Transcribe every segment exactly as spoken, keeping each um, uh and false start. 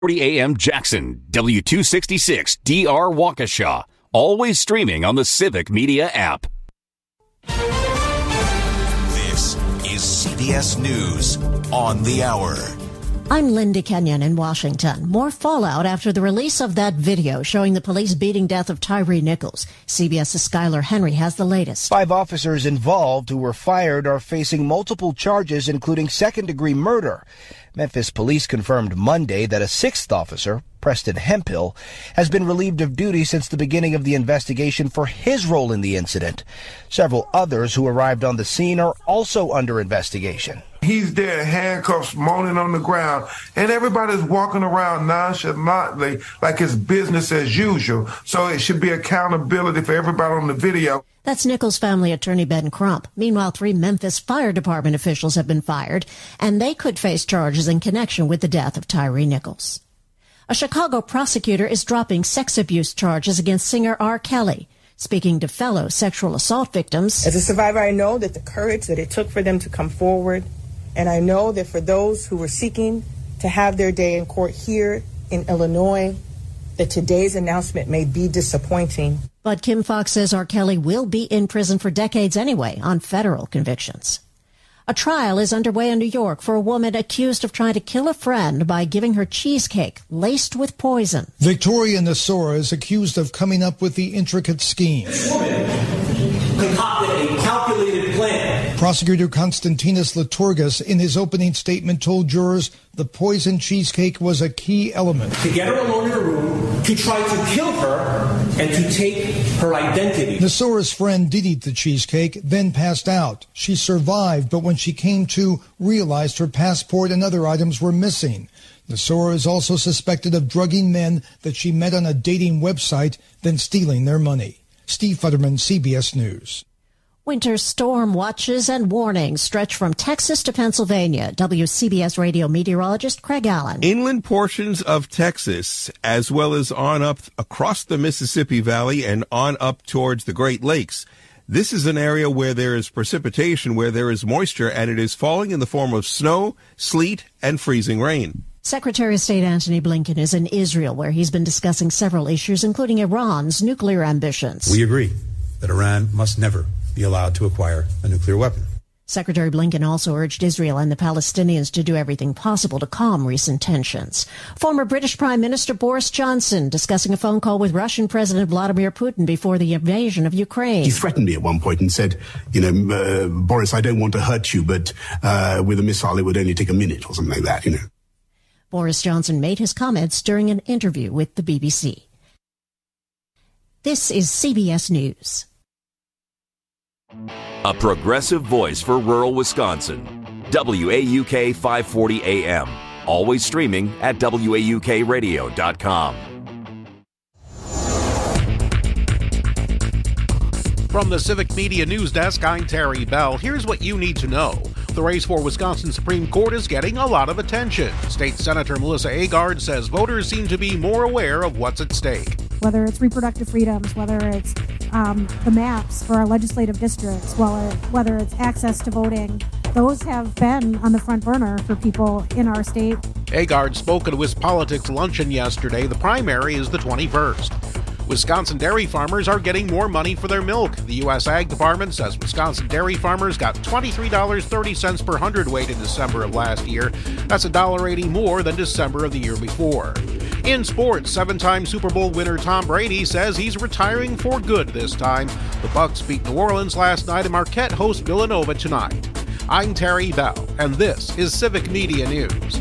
forty A M Jackson, W two sixty-six D R Waukesha. Always streaming on the Civic Media app. This is C B S News on the Hour. I'm Linda Kenyon in Washington. More fallout after the release of that video showing the police beating death of Tyree Nichols. CBS's Skylar Henry has the latest. Five officers involved who were fired are facing multiple charges, including second-degree murder. Memphis police confirmed Monday that a sixth officer, Preston Hemphill, has been relieved of duty since the beginning of the investigation for his role in the incident. Several others who arrived on the scene are also under investigation. He's there, handcuffs, moaning on the ground, and everybody's walking around nonchalantly like it's business as usual. So it should be accountability for everybody on the video. That's Nichols' family attorney Ben Crump. Meanwhile, three Memphis Fire Department officials have been fired, and they could face charges in connection with the death of Tyree Nichols. A Chicago prosecutor is dropping sex abuse charges against singer R. Kelly. Speaking to fellow sexual assault victims, as a survivor, I know that the courage that it took for them to come forward, and I know that for those who were seeking to have their day in court here in Illinois, that today's announcement may be disappointing. But Kim Fox says R. Kelly will be in prison for decades anyway on federal convictions. A trial is underway in New York for a woman accused of trying to kill a friend by giving her cheesecake laced with poison. Victoria Nasora is accused of coming up with the intricate scheme. This woman concocted a calculated plan. Prosecutor Konstantinos Liturgas, in his opening statement, told jurors the poison cheesecake was a key element. To get her alone in a room, to try to kill her, and to take her identity. Nasora's friend did eat the cheesecake, then passed out. She survived, but when she came to, realized her passport and other items were missing. Nasora is also suspected of drugging men that she met on a dating website, then stealing their money. Steve Futterman, C B S News. Winter storm watches and warnings stretch from Texas to Pennsylvania. W C B S radio meteorologist Craig Allen. Inland portions of Texas, as well as on up across the Mississippi Valley and on up towards the Great Lakes. This is an area where there is precipitation, where there is moisture, and it is falling in the form of snow, sleet, and freezing rain. Secretary of State Antony Blinken is in Israel, where he's been discussing several issues, including Iran's nuclear ambitions. We agree that Iran must never be allowed to acquire a nuclear weapon. Secretary Blinken also urged Israel and the Palestinians to do everything possible to calm recent tensions. Former British Prime Minister Boris Johnson discussing a phone call with Russian President Vladimir Putin before the invasion of Ukraine. He threatened me at one point and said, you know, uh, Boris, I don't want to hurt you, but uh, with a missile it would only take a minute or something like that, you know. Boris Johnson made his comments during an interview with the B B C. This is C B S News. A progressive voice for rural Wisconsin. W A U K five forty A M. Always streaming at W A U K radio dot com. From the Civic Media News Desk, I'm Terry Bell. Here's what you need to know. The race for Wisconsin Supreme Court is getting a lot of attention. State Senator Melissa Agard says voters seem to be more aware of what's at stake. Whether it's reproductive freedoms, whether it's um, the maps for our legislative districts, whether, whether it's access to voting, those have been on the front burner for people in our state. Agard spoke at a WisPolitics luncheon yesterday. The primary is the twenty-first. Wisconsin dairy farmers are getting more money for their milk. The U S Ag Department says Wisconsin dairy farmers got twenty-three dollars and thirty cents per hundredweight in December of last year. That's one dollar eighty more than December of the year before. In sports, seven-time Super Bowl winner Tom Brady says he's retiring for good this time. The Bucs beat New Orleans last night, and Marquette hosts Villanova tonight. I'm Terry Bell, and this is Civic Media News.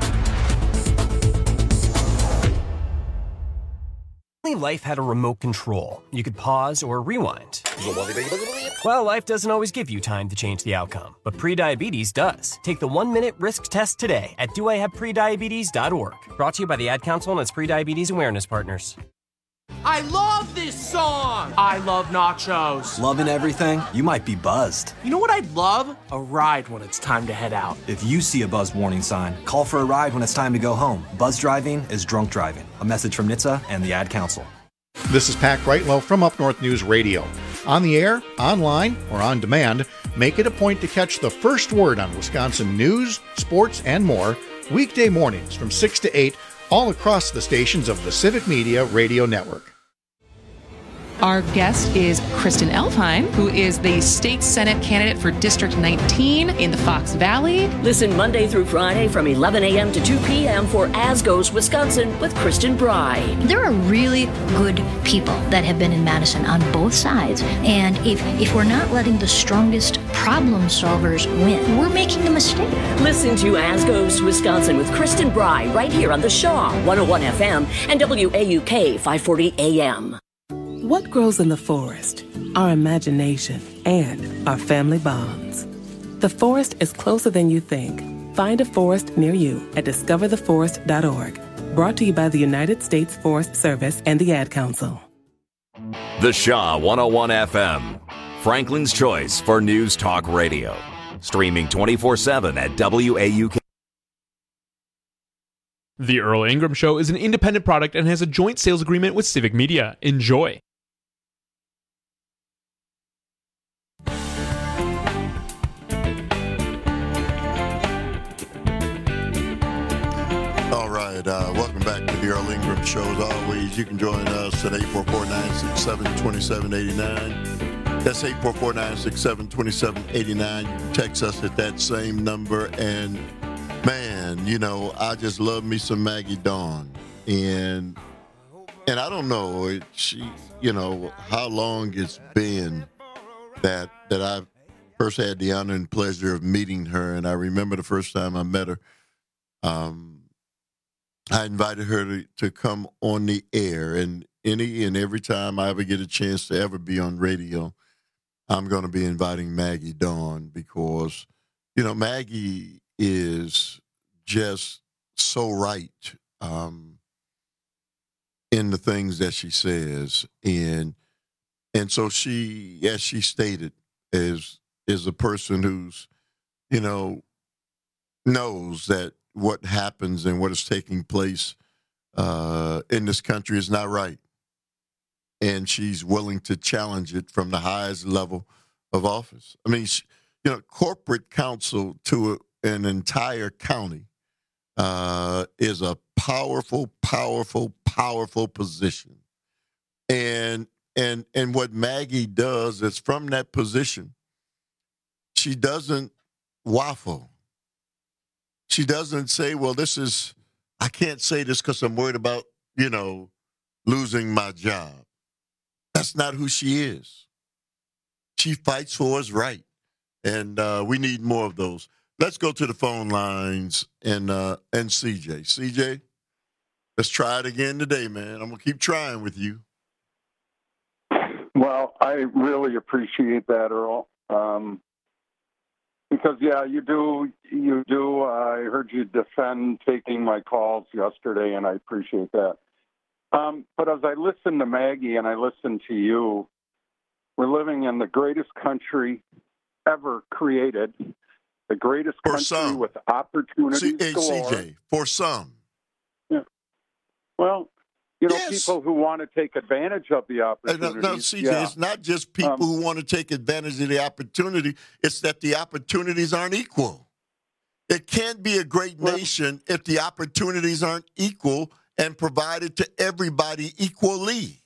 Life had a remote control. You could pause or rewind. Well, life doesn't always give you time to change the outcome, but prediabetes does. Take the one-minute risk test today at do I have prediabetes dot org. Brought to you by the Ad Council and its prediabetes awareness partners. I love this song! I love nachos. Loving everything? You might be buzzed. You know what I'd love? A ride when it's time to head out. If you see a buzz warning sign, call for a ride when it's time to go home. Buzz driving is drunk driving. A message from N H T S A and the Ad Council. This is Pat Greitlow from Up North News Radio. On the air, online, or on demand, make it a point to catch the first word on Wisconsin news, sports, and more weekday mornings from six to eight all across the stations of the Civic Media Radio Network. Our guest is Kristen Elfheim, who is the state Senate candidate for District nineteen in the Fox Valley. Listen Monday through Friday from eleven a.m. to two p.m. for As Goes Wisconsin with Kristen Bry. There are really good people that have been in Madison on both sides. And if, if we're not letting the strongest problem solvers win, we're making a mistake. Listen to As Goes Wisconsin with Kristen Bry right here on the Shaw one oh one F M and W A U K five forty A M. What grows in the forest? Our imagination and our family bonds. The forest is closer than you think. Find a forest near you at discover the forest dot org. Brought to you by the United States Forest Service and the Ad Council. The Shaw one oh one F M, Franklin's choice for News Talk Radio. Streaming twenty-four seven at W A U K. The Earl Ingram Show is an independent product and has a joint sales agreement with Civic Media. Enjoy. All right, uh, welcome back to the Earl Ingram Show. As always, you can join us at eight four four, nine six seven, two seven eight nine. That's eight four four, nine six seven, two seven eight nine. You can text us at that same number. And, man, you know, I just love me some Maggie Dawn. And and I don't know, it, she, you know, how long it's been that that I've first had the honor and pleasure of meeting her. And I remember the first time I met her, um, I invited her to, to come on the air, and any and every time I ever get a chance to ever be on radio, I'm going to be inviting Maggie Dawn because, you know, Maggie is just so right um, in the things that she says, and and so she, as she stated, is is a person who's, you know, knows that what happens and what is taking place uh, in this country is not right. And she's willing to challenge it from the highest level of office. I mean, she, you know, corporate counsel to a, an entire county uh, is a powerful, powerful, powerful position. And and and what Maggie does is from that position, she doesn't waffle. She doesn't say, well, this is, I can't say this because I'm worried about, you know, losing my job. That's not who she is. She fights for what's right. And uh, we need more of those. Let's go to the phone lines and uh, and C J. C J, let's try it again today, man. I'm going to keep trying with you. Well, I really appreciate that, Earl. Um, Because, yeah, you do, you do. Uh, I heard you defend taking my calls yesterday, and I appreciate that. Um, but as I listen to Maggie and I listen to you, we're living in the greatest country ever created, the greatest for country some. with opportunities C- hey, galore. C J, for some. Yeah. Well, you know, Yes. people who want to take advantage of the Uh, opportunities. No, no, C J, yeah. it's not just people Um, who want to take advantage of the opportunity. It's that the opportunities aren't equal. It can't be a great nation if the opportunities aren't equal and provided to everybody equally.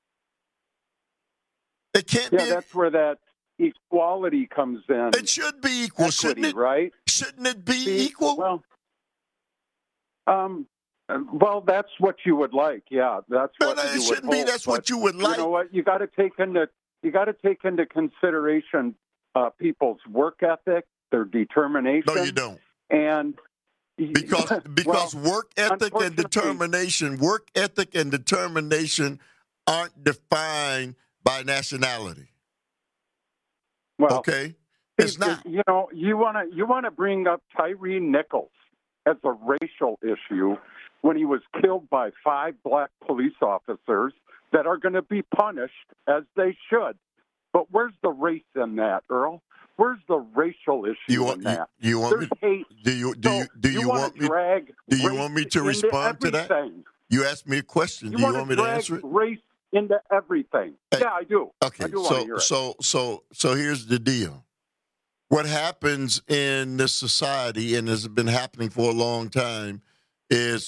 It can't yeah, be. that's where that equality comes in. It should be equal, Equity, shouldn't it? Right? Shouldn't it be See, equal? Well, um, well, that's what you would like. Yeah, that's No, what no, you it would shouldn't be. hope, That's what but you would like. You know what? You got to take into you got to take into consideration uh, people's work ethic, their determination. No, you don't. And Because because well, work ethic and determination, work ethic and determination aren't defined by nationality. Well, okay, it's not. You know, you want to you want to bring up Tyree Nichols as a racial issue when he was killed by five black police officers that are going to be punished as they should. But where's the race in that, Earl? Where's the racial issue You want in that? you, you want There's me? hate. Do you do So you do you, you want me? drag Do you race want me to into respond to that? everything. You asked me a question. You Do you want want me to to drag answer it? race into everything. Hey, yeah, I do. Okay, I do want so to hear it. so so so here's the deal. What happens in this society, and has been happening for a long time, is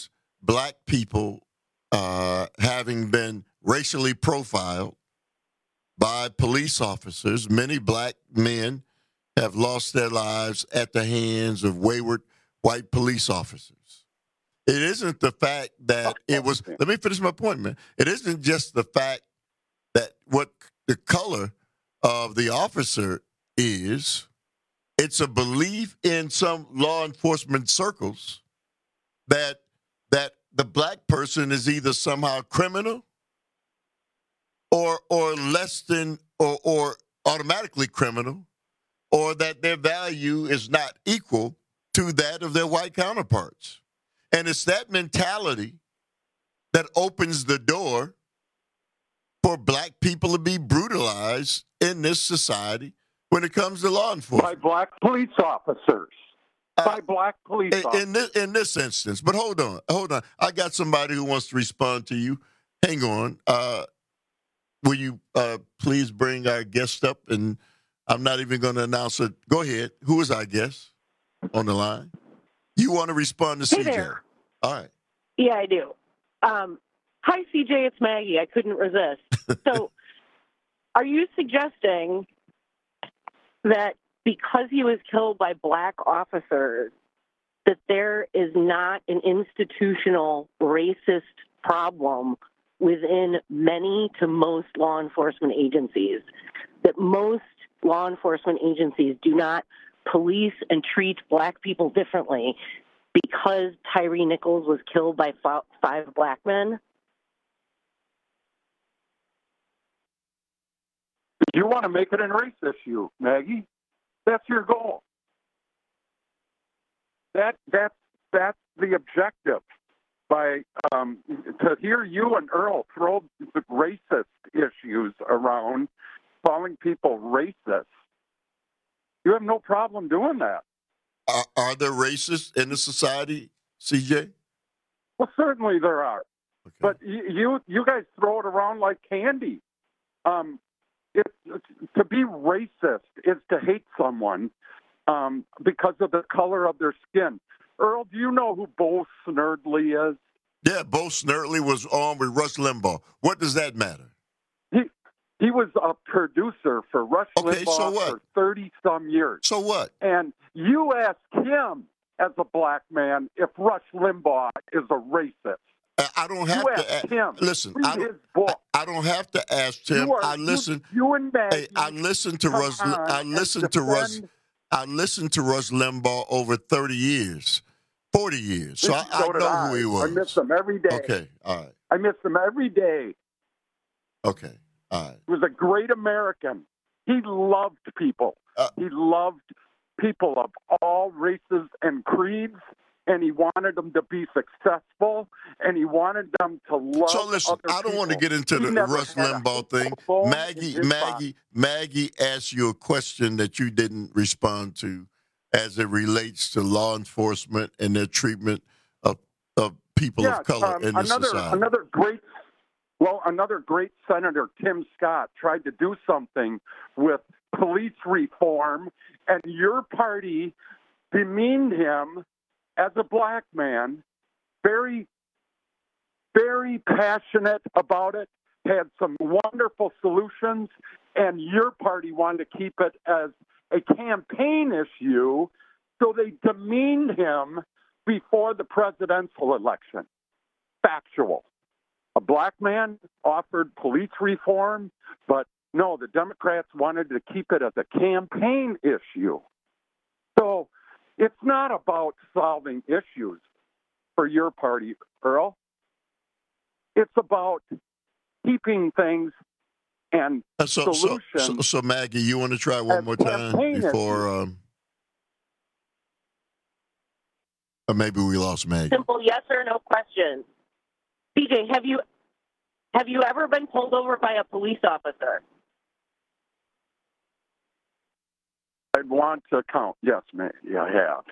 black people uh, having been racially profiled by police officers. Many black men have lost their lives at the hands of wayward white police officers. It isn't the fact that it was, let me finish my point, man. It isn't just the fact that what the color of the officer is. It's a belief in some law enforcement circles that that the black person is either somehow criminal or or less than or, or automatically criminal, or that their value is not equal to that of their white counterparts. And it's that mentality that opens the door for black people to be brutalized in this society when it comes to law enforcement. By black police officers. Uh, By black police in, officers. In this, in this instance. But hold on. Hold on. I got somebody who wants to respond to you. Hang on. Uh, will you uh, please bring our guest up? And I'm not even going to announce it. Go ahead. Who is our guest on the line? You want to respond to hey C J? There. All right. Yeah, I do. Um, hi, C J. It's Maggie. I couldn't resist. So are you suggesting that because he was killed by black officers, that there is not an institutional racist problem within many to most law enforcement agencies, that most law enforcement agencies do not police and treat black people differently because Tyree Nichols was killed by five black men? You want to make it a race issue, Maggie. That's your goal. That that's that's the objective. By um, to hear you and Earl throw the racist issues around, calling people racist, you have no problem doing that. Are, are there racists in the society, C J? Well, certainly there are. Okay. But you, you you guys throw it around like candy. Um, It's, it's, to be racist is to hate someone um, because of the color of their skin. Earl, do you know who Bo Snerdley is? Yeah, Bo Snerdley was on with Rush Limbaugh. What does that matter? He he was a producer for Rush okay, Limbaugh so what? for thirty-some years. So what? And you ask him, as a black man, if Rush Limbaugh is a racist. I don't have you to ask him. Listen. Read I don't, his book. I, I don't have to ask him. You are, I listen. You, you and Maggie, hey, I listen to Rush. I listen to Rush. I listened to Rush Limbaugh over thirty years, forty years. So I, so I know I. who he was. I miss him every day. Okay, all right. I miss him every day. Okay, all right. He was a great American. He loved people. Uh, he loved people of all races and creeds. And he wanted them to be successful, and he wanted them to love. So listen, other I don't people. want to get into he the Rush Limbaugh thing. Maggie, Maggie, Maggie asked you a question that you didn't respond to, as it relates to law enforcement and their treatment of of people yeah, of color um, in this another, society. Another great, well, another great senator, Tim Scott, tried to do something with police reform, and your party demeaned him. As a black man, very, very passionate about it, had some wonderful solutions, and your party wanted to keep it as a campaign issue, so they demeaned him before the presidential election. Factual. A black man offered police reform, but no, the Democrats wanted to keep it as a campaign issue. So it's not about solving issues for your party, Earl. It's about keeping things and uh, so, solutions. So, so, so, Maggie, you want to try one more time before um, or maybe we lost Maggie. Simple yes or no question. C J, have you have you ever been pulled over by a police officer? I'd want to count. Yes, ma'am. Yeah, I have.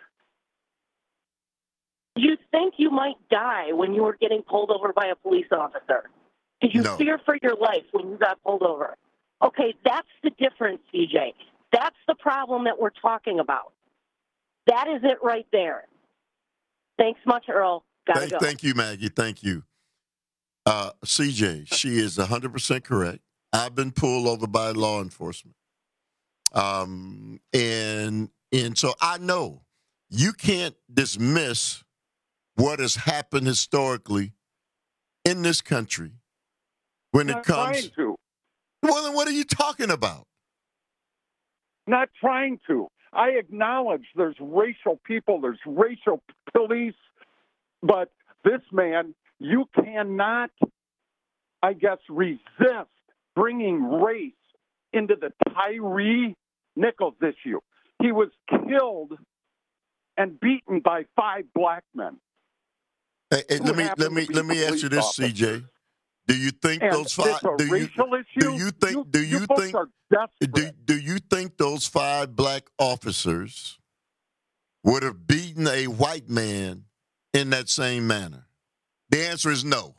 Did you think you might die when you were getting pulled over by a police officer? Did you no. fear for your life when you got pulled over? Okay, that's the difference, C J. That's the problem that we're talking about. That is it right there. Thanks much, Earl. Gotta Thank, go. thank you, Maggie. Thank you. Uh, C J, she is one hundred percent correct. I've been pulled over by law enforcement. Um, and and so I know you can't dismiss what has happened historically in this country when Not it comes. trying to. Well, then what are you talking about? Not trying to. I acknowledge there's racial people, there's racial police, but this man, you cannot, I guess, resist bringing race into the Tyre Nichols issue. He was killed and beaten by five black men. Hey, hey, let me let me let me ask you this, C J. Do you think And those five? it's a Do you, racial issue? do you think? You- do you you folks think? are desperate. Do Do you think those five black officers would have beaten a white man in that same manner? The answer is no.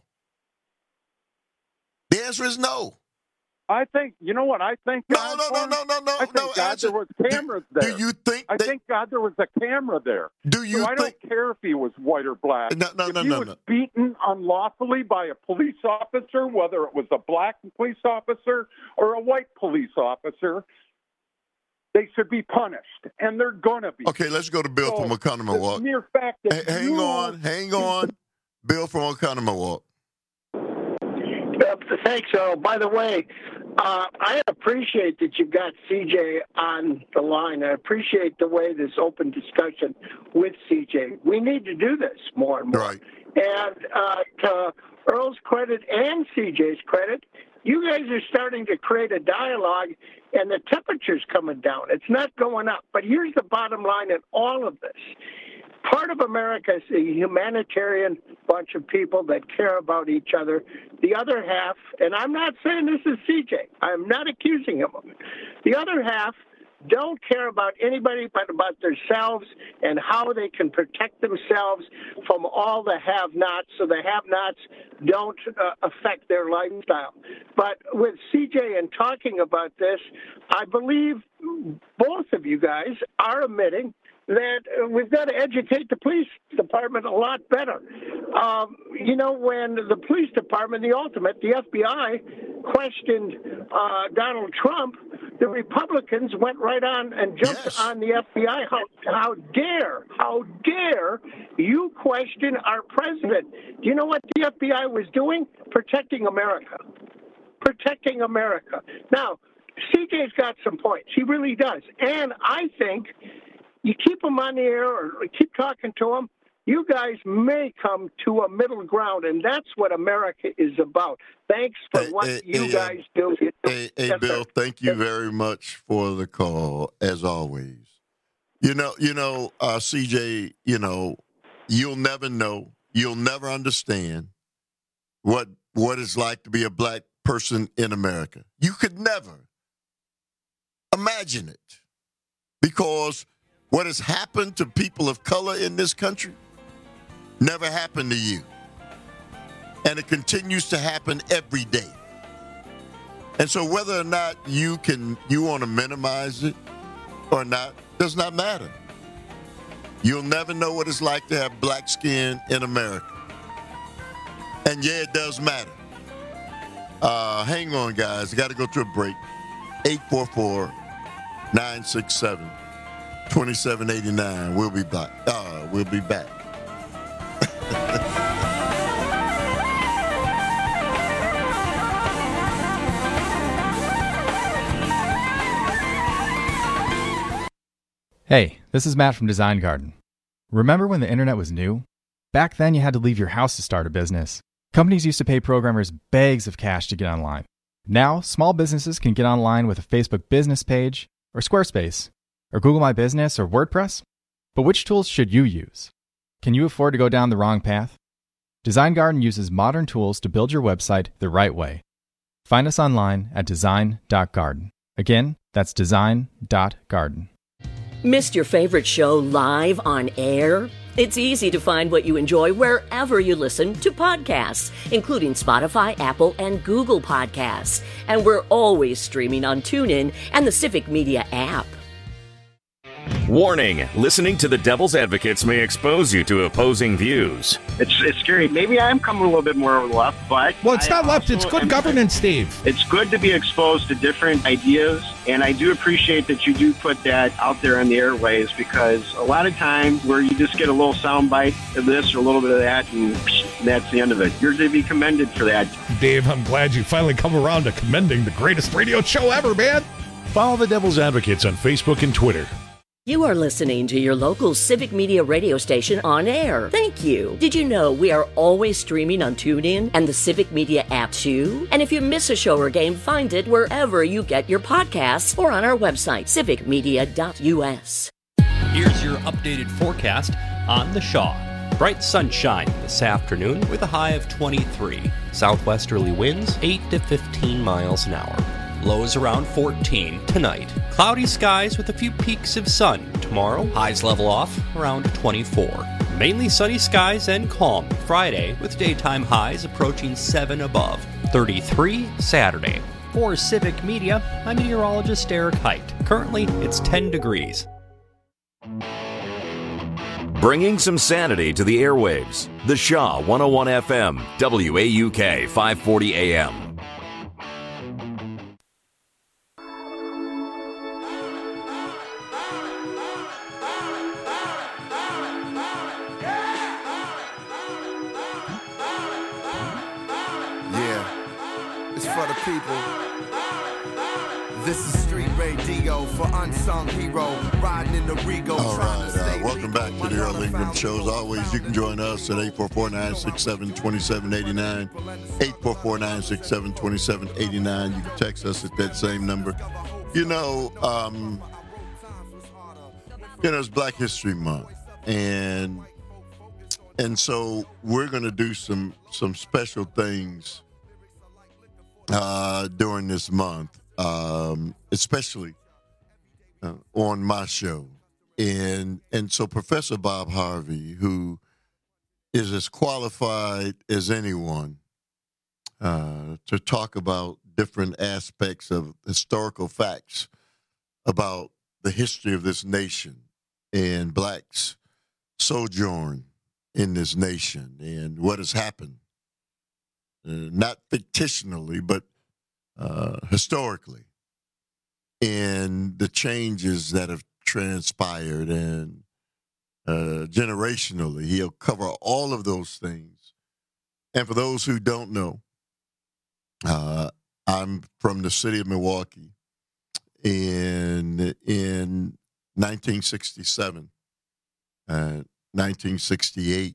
The answer is no. I think, you know what I think? No, God, no, no, for? no, no, no, I think no, God answer- there was cameras do there. you think I they- think God there was a camera there. Do you so I think- don't care if he was white or black. No, no, if no, he no, was no. beaten unlawfully by a police officer, whether it was a black police officer or a white police officer, they should be punished, and they're gonna be. Okay, let's go to Bill So, from The Oconomowoc. mere fact that Hey, hang you, on, hang on. Bill from Oconomowoc. Uh, thanks, Earl. By the way, uh, I appreciate that you've got C J on the line. I appreciate the way this open discussion with C J. We need to do this more and more. Right. And uh, to Earl's credit and C J's credit, you guys are starting to create a dialogue, and the temperature's coming down. It's not going up. But here's the bottom line in all of this. Part of America is a humanitarian bunch of people that care about each other. The other half, and I'm not saying this is C J. I'm not accusing him of it. The other half don't care about anybody but about themselves and how they can protect themselves from all the have-nots so the have-nots don't uh, affect their lifestyle. But with C J and talking about this, I believe both of you guys are admitting that uh, we've got to educate the police department a lot better. Um, you know, when the police department, the ultimate, the F B I, questioned uh, Donald Trump, the Republicans went right on and jumped Yes. on the F B I. How, how dare, how dare you question our president? Do you know what the F B I was doing? Protecting America. Protecting America. Now, C J's got some points. He really does. And I think you keep him on the air or keep talking to him, you guys may come to a middle ground, and that's what America is about. Thanks for Hey, what hey, you hey, guys uh, do. Hey, hey Yes, Bill, sir. thank you very much for the call, as always. You know, you know, uh, C J, you know, you'll never know, you'll never understand what what it's like to be a black person in America. You could never imagine it, because what has happened to people of color in this country never happened to you. And it continues to happen every day. And so whether or not you can, you want to minimize it or not, does not matter. You'll never know what it's like to have black skin in America. And yeah, it does matter. Uh, hang on, guys. I got to go to a break. eight four four, nine six seven, two seven eight nine. We'll be back. Uh, we'll be back. Hey, this is Matt from Design Garden. Remember when the internet was new? Back then, you had to leave your house to start a business. Companies used to pay programmers bags of cash to get online. Now, small businesses can get online with a Facebook business page, or Squarespace, or Google My Business, or WordPress. But which tools should you use? Can you afford to go down the wrong path? Design Garden uses modern tools to build your website the right way. Find us online at design dot garden. Again, that's design dot garden. Missed your favorite show live on air? It's easy to find what you enjoy wherever you listen to podcasts, including Spotify, Apple, and Google Podcasts. And we're always streaming on TuneIn and the Civic Media app. Warning, listening to the Devil's Advocates may expose you to opposing views. It's it's scary. Maybe I'm coming a little bit more over the left, but... Well, it's I not left. It's good am, governance, Steve. It's good to be exposed to different ideas, and I do appreciate that you do put that out there on the airways, because a lot of times where you just get a little soundbite of this or a little bit of that, and that's the end of it. You're to be commended for that. Dave, I'm glad you finally come around to commending the greatest radio show ever, man. Follow the Devil's Advocates on Facebook and Twitter. You are listening to your local Civic Media radio station on air. Thank you. Did you know we are always streaming on TuneIn and the Civic Media app too? And if you miss a show or game, find it wherever you get your podcasts or on our website, civic media dot u s. Here's your updated forecast on the Shaw. Bright sunshine this afternoon with a high of twenty-three. Southwesterly winds eight to fifteen miles an hour. Lows around fourteen tonight. Cloudy skies with a few peaks of sun tomorrow. Highs level off around twenty-four. Mainly sunny skies and calm Friday with daytime highs approaching seven above. thirty-three Saturday. For Civic Media, I'm meteorologist Eric Height. Currently, it's ten degrees. Bringing some sanity to the airwaves. The Shaw one oh one F M, W A U K five forty A M. People. This is Street Radio for Unsung Hero, riding in the Rego. All right, uh, welcome back to the Earl Ingram Show. As always, you can join us at eight four four, nine six seven, two seven eight nine, eight four four, nine six seven, two seven eight nine. You can text us at that same number. You know, um, you know, it's Black History Month, and and so we're going to do some some special things Uh, during this month, um, especially uh, on my show. And and so Professor Bob Harvey, who is as qualified as anyone uh, to talk about different aspects of historical facts about the history of this nation and blacks' sojourn in this nation and what has happened. Uh, not fictionally, but uh, historically, and the changes that have transpired and uh, generationally. He'll cover all of those things. And for those who don't know, uh, I'm from the city of Milwaukee, and in nineteen sixty-seven, uh, nineteen sixty-eight,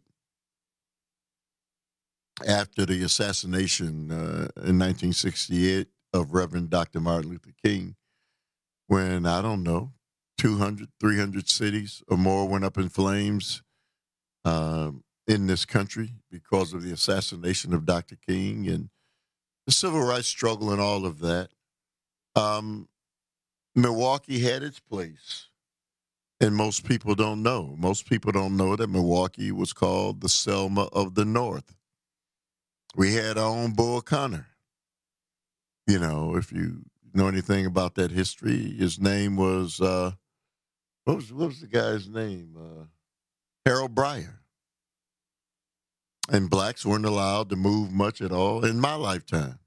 after the assassination uh, in nineteen sixty-eight of Reverend Doctor Martin Luther King, when, I don't know, two hundred, three hundred cities or more went up in flames uh, in this country because of the assassination of Doctor King and the civil rights struggle and all of that, um, Milwaukee had its place. And most people don't know. Most people don't know that Milwaukee was called the Selma of the North. We had our own Bull Connor. You know, if you know anything about that history, his name was, uh, what was what was the guy's name? Uh, Harold Breyer. And blacks weren't allowed to move much at all in my lifetime.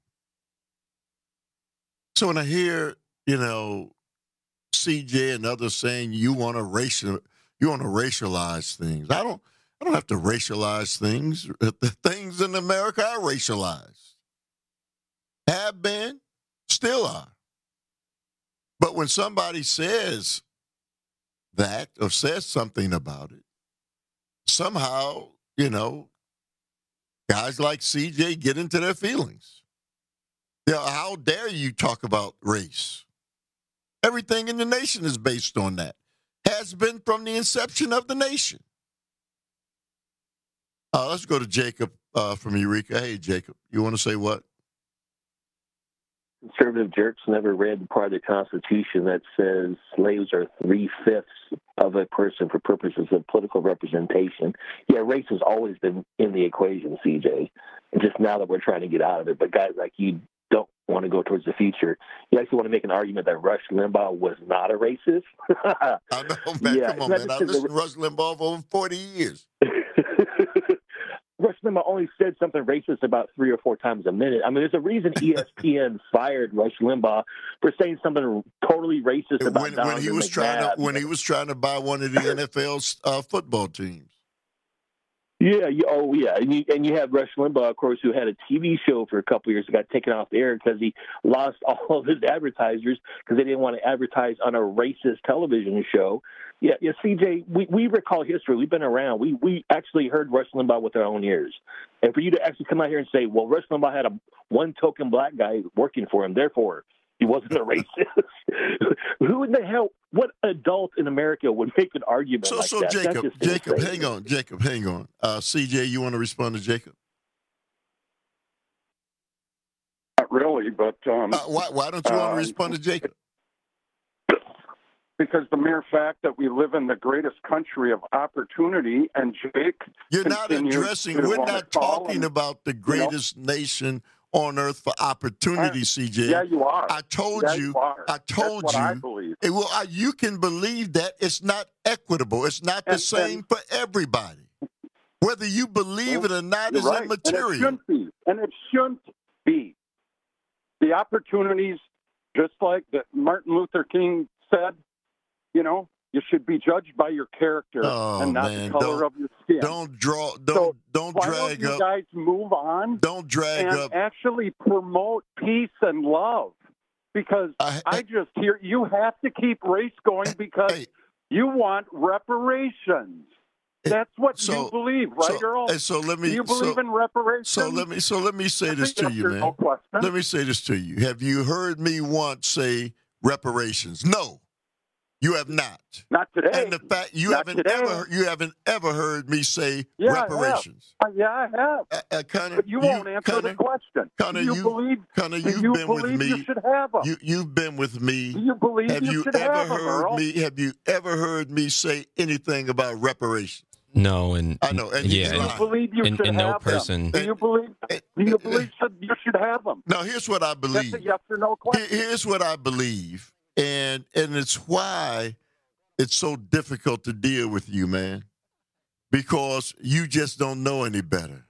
So when I hear, you know, C J and others saying you want to racial, you want to racialize things, I don't. I don't have to racialize things. The things in America are racialized. Have been, still are. But when somebody says that or says something about it, somehow, you know, guys like C J get into their feelings. You know, how dare you talk about race? Everything in the nation is based on that. Has been from the inception of the nation. Uh, let's go to Jacob uh, from Eureka. Hey, Jacob, you want to say what? Conservative jerks never read the part of the Constitution that says slaves are three-fifths of a person for purposes of political representation. Yeah, race has always been in the equation, C J. And just now that we're trying to get out of it. But guys like you don't want to go towards the future. You actually want to make an argument that Rush Limbaugh was not a racist. I know, man. Yeah, Come on, man. I've listened to Rush Limbaugh for over forty years. Rush Limbaugh only said something racist about three or four times a minute. I mean, there's a reason E S P N fired Rush Limbaugh for saying something totally racist about when, Donovan when he was McNabb. trying to when he was trying to buy one of the N F L's uh, football teams. Yeah, you, oh yeah, and you, and you have Rush Limbaugh, of course, who had a T V show for a couple of years, got taken off the air because he lost all of his advertisers because they didn't want to advertise on a racist television show. Yeah, yeah, C J, we, we recall history. We've been around. We we actually heard Rush Limbaugh with our own ears. And for you to actually come out here and say, well, Rush Limbaugh had a one token black guy working for him, therefore he wasn't a racist. Who in the hell, what adult in America would make an argument so, like so that? Jacob, That's just Jacob, insane. hang on, Jacob, hang on. Uh, C J, you want to respond to Jacob? Not really, but um, uh, why why don't you want to uh, respond to Jacob? Because the mere fact that we live in the greatest country of opportunity, and Jake, You're not addressing. to We're wanna not call talking and, about the greatest you know, nation on earth for opportunity, I, C J. Yeah, you are. I told yeah, you. you are. I told That's you. what I believe. It, well, I, you can believe that it's not equitable. It's not the and, same and, for everybody. Whether you believe well, it or not is right. immaterial. And it shouldn't be. And it shouldn't be. The opportunities, just like that Martin Luther King said, you know, you should be judged by your character oh, and not man. the color don't, of your skin. Don't draw. Don't so don't why drag don't you up. guys move on. Don't drag and up. actually promote peace and love, because I, I, I just hear you have to keep race going because hey, you want reparations. That's what so, you believe, right, so, Earl? So let me. Do you believe so, in reparations? So let me. So let me say this to you, man. No question. Let me say this to you. Have you heard me once say reparations? No, you have not. Not today. And the fact you not haven't today. ever you haven't ever heard me say yeah, reparations. I have. Uh, yeah, I have. Uh, uh, Connor, but you, you won't answer Connor, the question. Connor, do you, you believe? Connor, do you've you been believe with me. You should have them. You, you've been with me. Do you believe have you, you should ever have them, heard Earl? me? Have you ever heard me say anything about reparations? No, and I know. And yeah, do you believe you and, should and have no them? person. Do you believe? Do you believe should, you should have them? Now, here's what I believe. That's a yes or no question. Here's what I believe, and and it's why it's so difficult to deal with you, man, because you just don't know any better.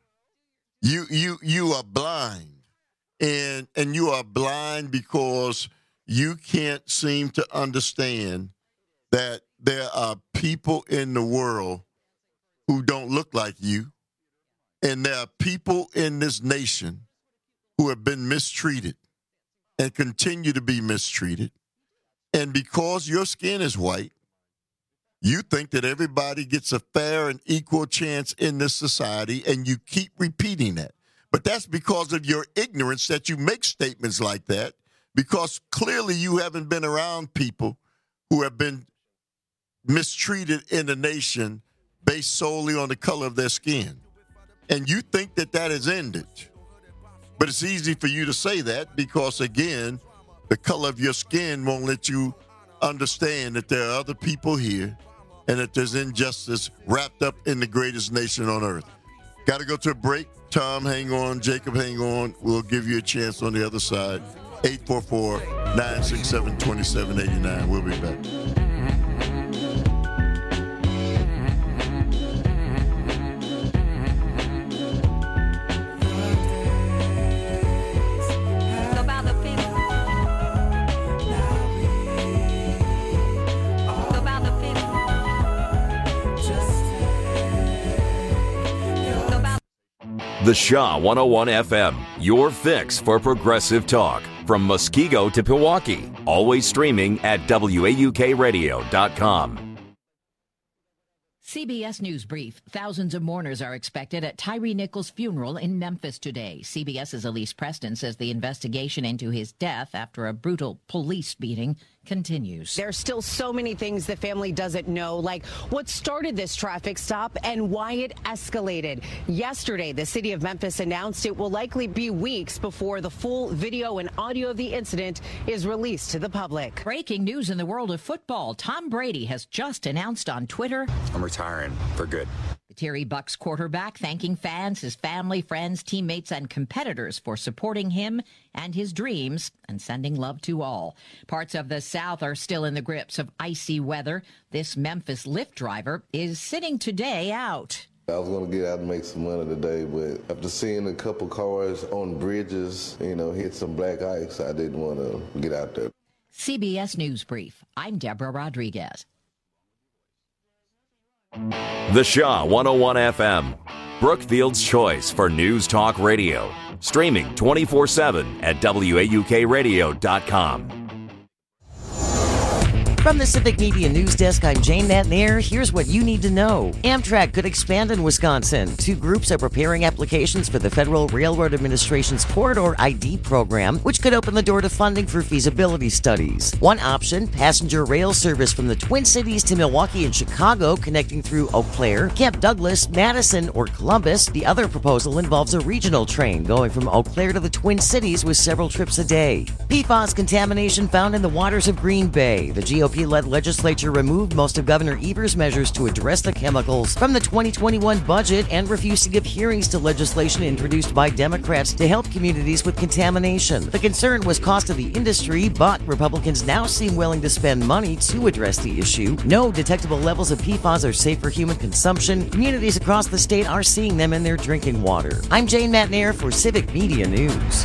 You you you are blind, and and you are blind because you can't seem to understand that there are people in the world who don't look like you, and there are people in this nation who have been mistreated and continue to be mistreated. And because your skin is white, you think that everybody gets a fair and equal chance in this society, and you keep repeating that. But that's because of your ignorance that you make statements like that, because clearly you haven't been around people who have been mistreated in the nation based solely on the color of their skin. And you think that that has ended. But it's easy for you to say that because, again, the color of your skin won't let you understand that there are other people here and that there's injustice wrapped up in the greatest nation on earth. Got to go to a break. Tom, hang on. Jacob, hang on. We'll give you a chance on the other side. eight four four, nine six seven, two seven eight nine. We'll be back. The Shaw one oh one F M, your fix for progressive talk. From Muskego to Pewaukee. Always streaming at W A U K radio dot com. C B S News Brief. Thousands of mourners are expected at Tyree Nichols' funeral in Memphis today. CBS's Elise Preston says the investigation into his death after a brutal police beating continues. There's still so many things the family doesn't know, like what started this traffic stop and why it escalated. Yesterday, the city of Memphis announced it will likely be weeks before the full video and audio of the incident is released to the public. Breaking news in the world of football. Tom Brady has just announced on Twitter, I'm retiring for good. The Terry Bucks quarterback thanking fans, his family, friends, teammates, and competitors for supporting him and his dreams and sending love to all. Parts of the South are still in the grips of icy weather. This Memphis Lyft driver is sitting today out. I was going to get out and make some money today, but after seeing a couple cars on bridges, you know, hit some black ice, I didn't want to get out there. C B S News Brief. I'm Deborah Rodriguez. The Shaw one oh one F M, Brookfield's choice for News Talk Radio. Streaming twenty-four seven at W A U K radio dot com. From the Civic Media News Desk, I'm Jane Matnair. Here's what you need to know. Amtrak could expand in Wisconsin. Two groups are preparing applications for the Federal Railroad Administration's Corridor I D program, which could open the door to funding for feasibility studies. One option, passenger rail service from the Twin Cities to Milwaukee and Chicago, connecting through Eau Claire, Camp Douglas, Madison, or Columbus. The other proposal involves a regional train going from Eau Claire to the Twin Cities with several trips a day. P FAS contamination found in the waters of Green Bay. The G O P-led legislature removed most of Governor Evers' measures to address the chemicals from the twenty twenty-one budget and refused to give hearings to legislation introduced by Democrats to help communities with contamination. The concern was cost to the industry, but Republicans now seem willing to spend money to address the issue. No detectable levels of P FAS are safe for human consumption. Communities across the state are seeing them in their drinking water. I'm Jane Matnair for Civic Media News.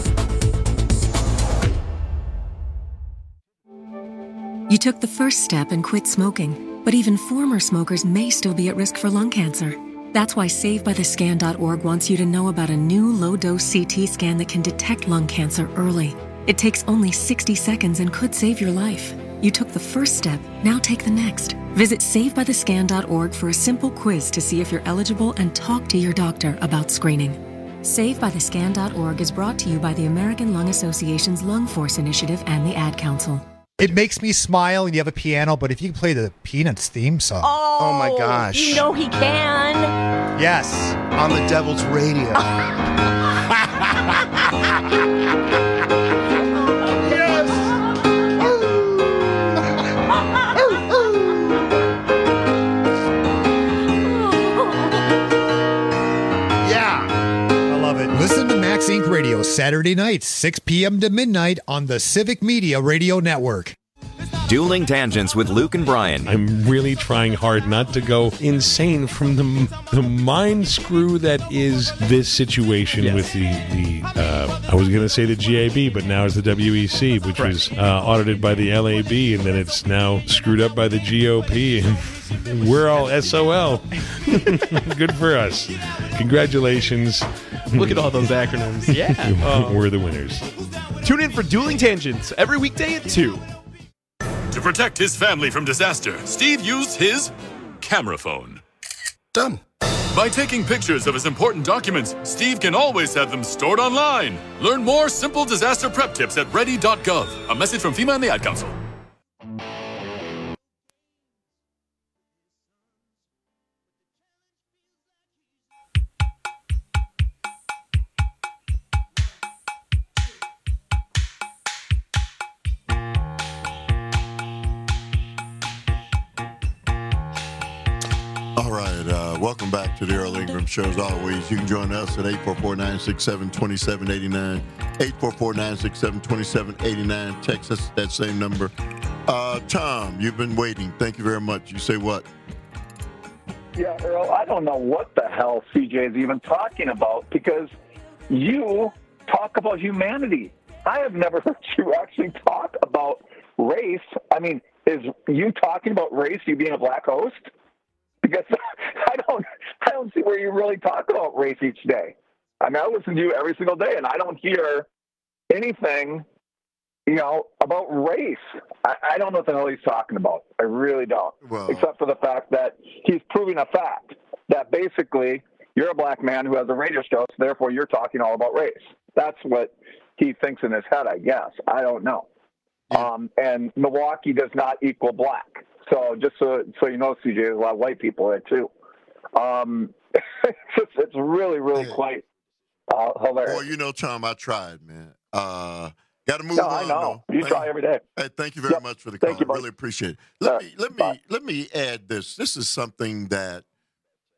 You took the first step and quit smoking, but even former smokers may still be at risk for lung cancer. That's why Save By The Scan dot org wants you to know about a new low-dose C T scan that can detect lung cancer early. It takes only sixty seconds and could save your life. You took the first step, now take the next. Visit Save By The Scan dot org for a simple quiz to see if you're eligible and talk to your doctor about screening. Save By The Scan dot org is brought to you by the American Lung Association's Lung Force Initiative and the Ad Council. It makes me smile and you have a piano, but if you can play the Peanuts theme song. Oh, oh my gosh. You know he can. Yes. On the Devil's Radio. Yes. Yeah. I love it. Listen to Max Inc Radio Saturday nights, six p.m. to midnight on the Civic Media Radio Network. Dueling Tangents with Luke and Brian. I'm really trying hard not to go insane from the the mind screw that is this situation yes. with the, the uh, I was going to say the G A B, but now it's the W E C, which right. was uh, audited by the L A B, and then it's now screwed up by the G O P, and we're all S O L. Good for us. Congratulations. Look at all those acronyms. Yeah. um, we're the winners. Tune in for Dueling Tangents every weekday at two. To protect his family from disaster, Steve used his camera phone. Done. By taking pictures of his important documents, Steve can always have them stored online. Learn more simple disaster prep tips at ready dot gov. A message from FEMA and the Ad Council. Welcome back to the Earl Ingram Show. As always, you can join us at eight four four, nine six seven, two seven eight nine, eight four four, nine six seven, two seven eight nine. Text us at that same number. Uh, Tom, you've been waiting. Thank you very much. You say what? Yeah, Earl, I don't know what the hell C J is even talking about because you talk about humanity. I have never heard you actually talk about race. I mean, is you talking about race, you being a black host? Because I don't, I don't see where you really talk about race each day. I mean, I listen to you every single day, and I don't hear anything, you know, about race. I, I don't know what the hell he's talking about. I really don't. Well, except for the fact that he's proving a fact that basically you're a black man who has a radio show, so therefore you're talking all about race. That's what he thinks in his head, I guess. I don't know. Yeah. Um, and Milwaukee does not equal black. So just so so you know, C J, there's a lot of white people there too. Um, it's, just, it's really, really yeah. quite uh, hilarious. Well, you know, Tom, I tried, man. Uh, Got to move no, on. I know. Though. You thank, try every day. Hey, thank you very yep. much for the call. Thank you, I really appreciate it. Let uh, me let me bye. let me add this. This is something that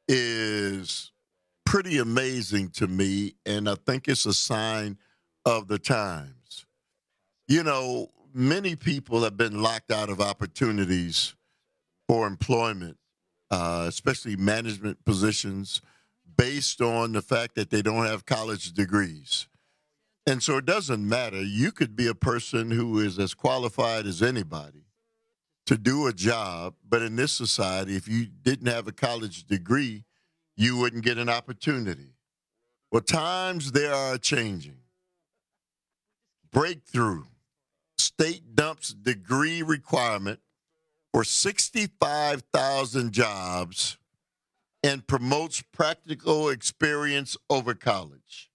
is pretty amazing to me, and I think it's a sign of the times. You know, many people have been locked out of opportunities for employment, uh, especially management positions, based on the fact that they don't have college degrees. And so it doesn't matter. You could be a person who is as qualified as anybody to do a job, but in this society, if you didn't have a college degree, you wouldn't get an opportunity. Well, times they are changing. Breakthrough. State dumps degree requirement for sixty-five thousand jobs and promotes practical experience over college.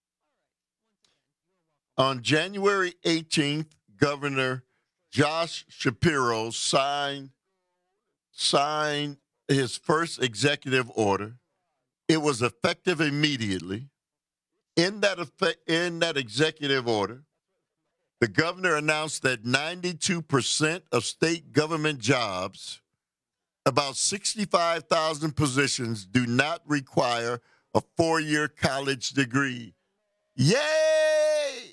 On January eighteenth, Governor Josh Shapiro signed, signed his first executive order. It was effective immediately. In that, effect, in that executive order, the governor announced that ninety-two percent of state government jobs, about sixty-five thousand positions, do not require a four-year college degree. Yay!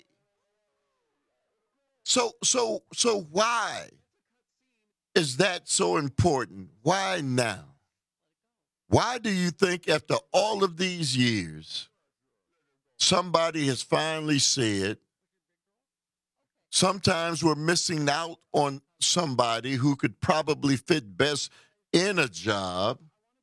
So, so, so why is that so important? Why now? Why do you think after all of these years, somebody has finally said, sometimes we're missing out on somebody who could probably fit best in a job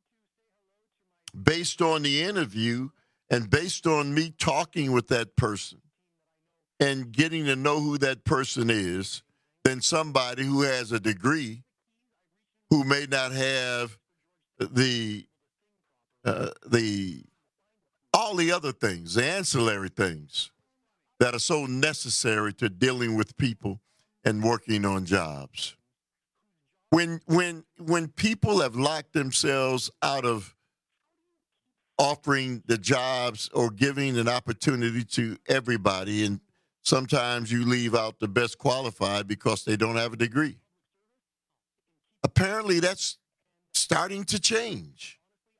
based on the interview and based on me talking with that person and getting to know who that person is, than somebody who has a degree who may not have the uh, the all the other things, the ancillary things that are so necessary to dealing with people and working on jobs. When when when people have locked themselves out of offering the jobs or giving an opportunity to everybody, and sometimes you leave out the best qualified because they don't have a degree. Apparently, that's starting to change.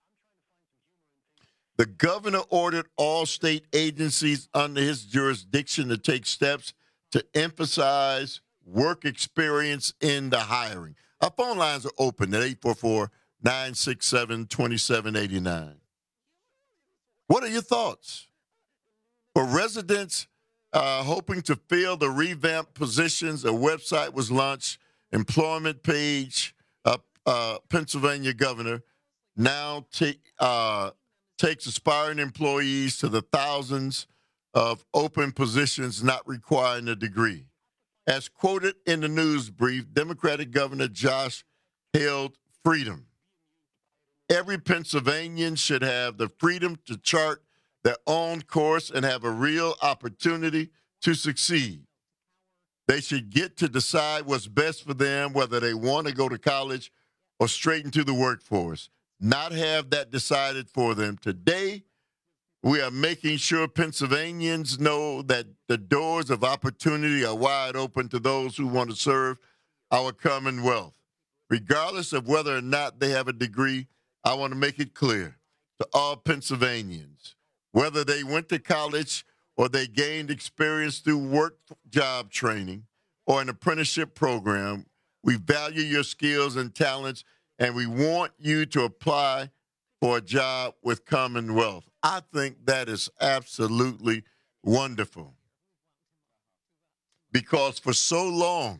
The governor ordered all state agencies under his jurisdiction to take steps to emphasize work experience in the hiring. Our phone lines are open at eight four four, nine six seven, two seven eight nine. What are your thoughts? For residents uh, hoping to fill the revamped positions, a website was launched, employment page, uh, uh, Pennsylvania governor now take, uh, takes aspiring employees to the thousands of open positions not requiring a degree. As quoted in the news brief, Democratic Governor Josh hailed freedom. Every Pennsylvanian should have the freedom to chart their own course and have a real opportunity to succeed. They should get to decide what's best for them, whether they want to go to college or straight into the workforce, not have that decided for them. Today, we are making sure Pennsylvanians know that the doors of opportunity are wide open to those who want to serve our Commonwealth. Regardless of whether or not they have a degree, I want to make it clear to all Pennsylvanians, whether they went to college or they gained experience through work job training or an apprenticeship program, we value your skills and talents, and we want you to apply for a job with Commonwealth. I think that is absolutely wonderful, because for so long,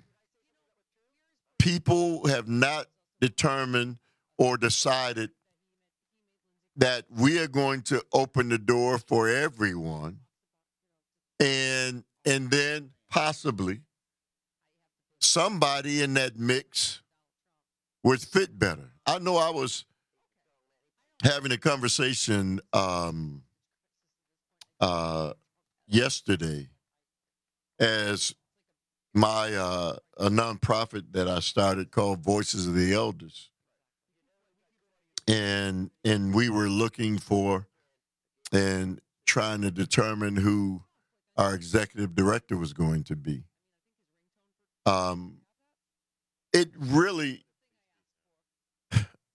people have not determined or decided that we are going to open the door for everyone, and and then possibly somebody in that mix would fit better. I know I was having a conversation um, uh, yesterday as my uh, a nonprofit that I started called Voices of the Elders. And and we were looking for and trying to determine who our executive director was going to be. Um, it really,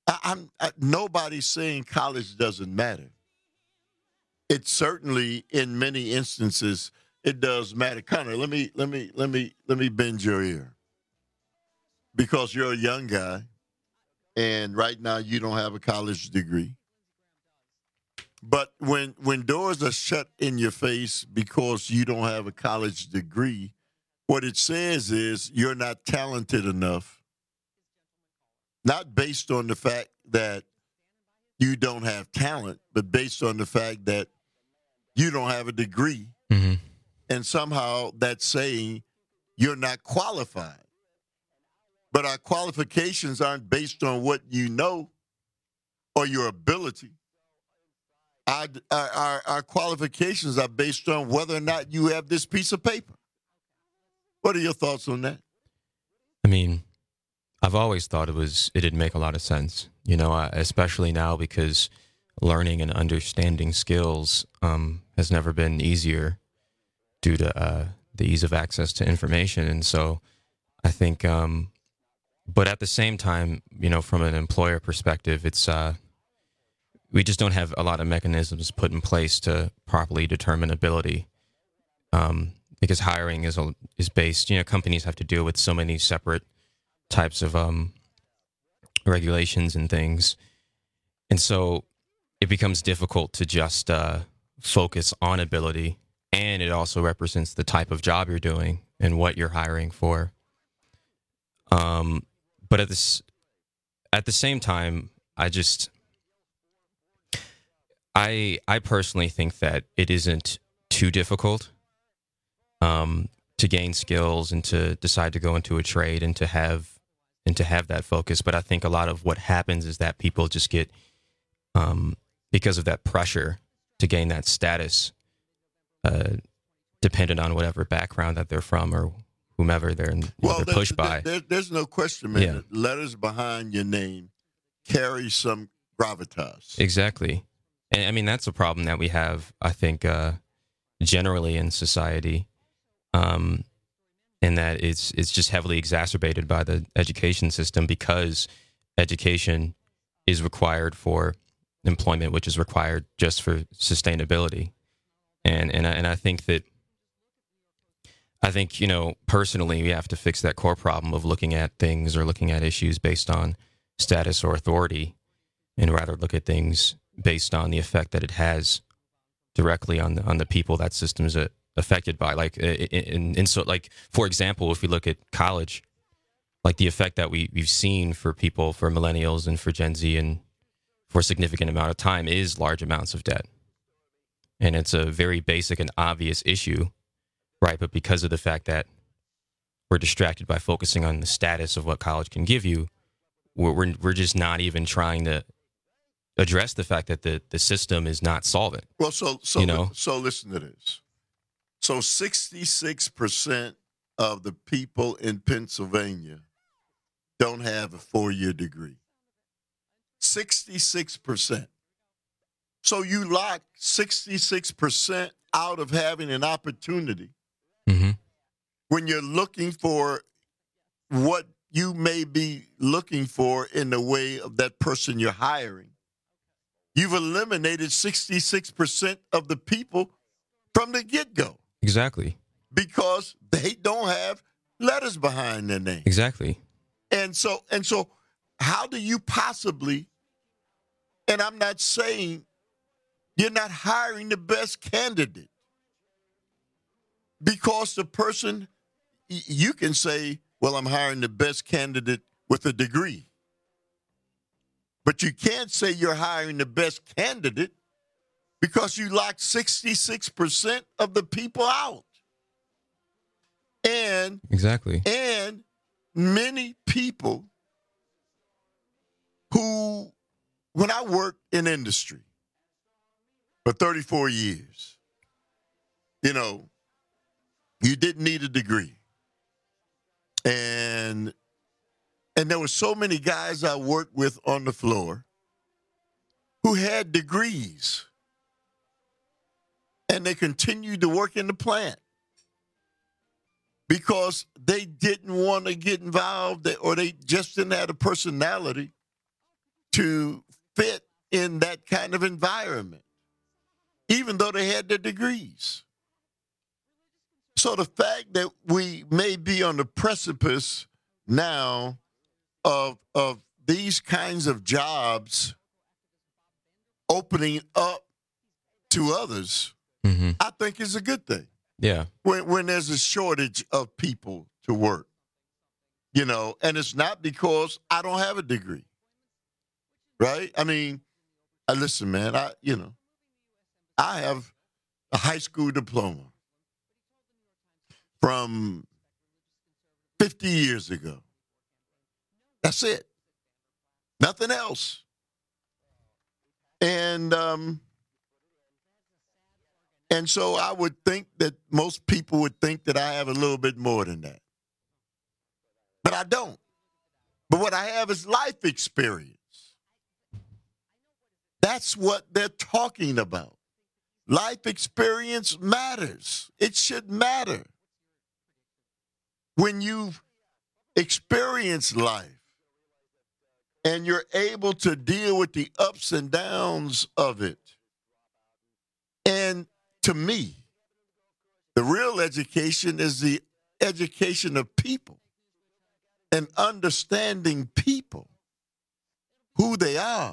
I, I'm I, nobody's saying college doesn't matter. It certainly, in many instances, it does matter. Connor, let me let me let me let me bend your ear, because you're a young guy, and right now you don't have a college degree. But when when doors are shut in your face because you don't have a college degree, what it says is you're not talented enough, not based on the fact that you don't have talent, but based on the fact that you don't have a degree. Mm-hmm. And somehow that's saying you're not qualified. But our qualifications aren't based on what you know or your ability. Our, our, our qualifications are based on whether or not you have this piece of paper. What are your thoughts on that? I mean, I've always thought it was it did make a lot of sense, you know, uh, especially now because learning and understanding skills um, has never been easier due to uh, the ease of access to information. And so I think, um, but at the same time, you know, from an employer perspective, it's uh, we just don't have a lot of mechanisms put in place to properly determine ability. Um, because hiring is a, is based, you know, companies have to deal with so many separate types of um, regulations and things. And so it becomes difficult to just uh, focus on ability. And it also represents the type of job you're doing and what you're hiring for. Um, but at this, at the same time, I just, I I personally think that it isn't too difficult um, to gain skills and to decide to go into a trade and to have and to have that focus. But I think a lot of what happens is that people just get, um, because of that pressure to gain that status, uh, dependent on whatever background that they're from or whomever they're, you know, well, they're pushed by. There, there's no question, man. Yeah. Letters behind your name carry some gravitas. Exactly. And I mean, that's a problem that we have, I think, uh, generally in society. Um, and that it's it's just heavily exacerbated by the education system, because education is required for employment, which is required just for sustainability. And and I, and I think that I think, you know, personally, we have to fix that core problem of looking at things or looking at issues based on status or authority, and rather look at things based on the effect that it has directly on the, on the people that system is affected by. Like, in, in so, like, for example, if we look at college, like the effect that we, we've seen for people, for millennials and for Gen Z and for a significant amount of time is large amounts of debt. And it's a very basic and obvious issue, right? But because of the fact that we're distracted by focusing on the status of what college can give you, we're we're, we're just not even trying to address the fact that the, the system is not solvent. Well, so so you know? so listen to this. So sixty-six percent of the people in Pennsylvania don't have a four-year degree. sixty-six percent. So you lock sixty-six percent out of having an opportunity mm-hmm. when you're looking for what you may be looking for in the way of that person you're hiring. You've eliminated sixty-six percent of the people from the get-go. Exactly. Because they don't have letters behind their name. Exactly. And so, and so how do you possibly, and I'm not saying you're not hiring the best candidate, because the person, you can say, well, I'm hiring the best candidate with a degree. But you can't say you're hiring the best candidate because you locked sixty-six percent of the people out. And exactly. And many people who, when I worked in industry for thirty-four years, you know, you didn't need a degree. And and there were so many guys I worked with on the floor who had degrees, and they continued to work in the plant because they didn't want to get involved, or they just didn't have the personality to fit in that kind of environment, even though they had their degrees. So the fact that we may be on the precipice now of, of these kinds of jobs opening up to others, mm-hmm. I think is a good thing. Yeah. When when there's a shortage of people to work, you know, and it's not because I don't have a degree, right? I mean, I listen, man, I, you know, I have a high school diploma from fifty years ago. That's it. Nothing else. And, um, and so I would think that most people would think that I have a little bit more than that. But I don't. But what I have is life experience. That's what they're talking about. Life experience matters. It should matter. When you've experienced life and you're able to deal with the ups and downs of it. And to me, the real education is the education of people and understanding people, who they are,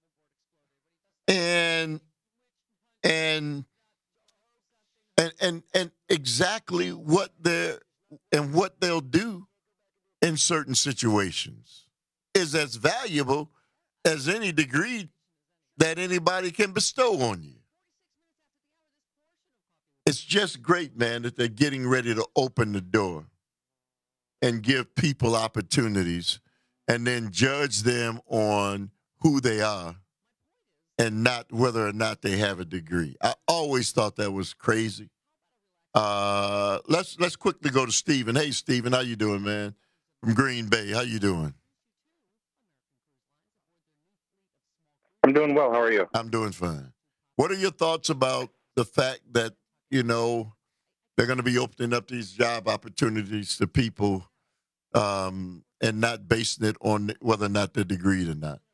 and and and and, and exactly what they're and what they'll do in certain situations is as valuable as any degree that anybody can bestow on you. It's just great, man, that they're getting ready to open the door and give people opportunities and then judge them on who they are and not whether or not they have a degree. I always thought that was crazy. Uh, let's let's quickly go to Stephen. Hey, Stephen, how you doing, man? From Green Bay. How you doing? I'm doing well. How are you? I'm doing fine. What are your thoughts about the fact that, you know, they're going to be opening up these job opportunities to people um, and not basing it on whether or not they're degreed or not?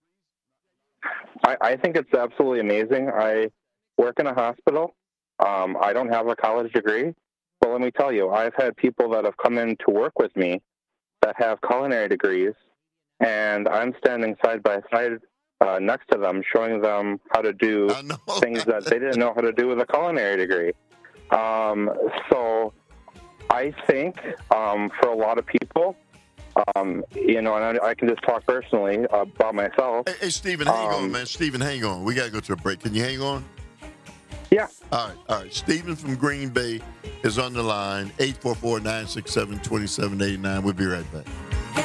I, I think it's absolutely amazing. I work in a hospital. Um, I don't have a college degree. But let me tell you, I've had people that have come in to work with me that have culinary degrees, and I'm standing side by side uh, next to them, showing them how to do things that they didn't know how to do with a culinary degree. Um, so I think um, for a lot of people, um, you know, and I, I can just talk personally about myself. Hey, hey Stephen, hang um, on, man. Stephen, hang on. We got to go to a break. Can you hang on? Yeah. All right, all right. Stephen from Green Bay is on the line, eight four four, nine six seven, two seven eight nine. We'll be right back.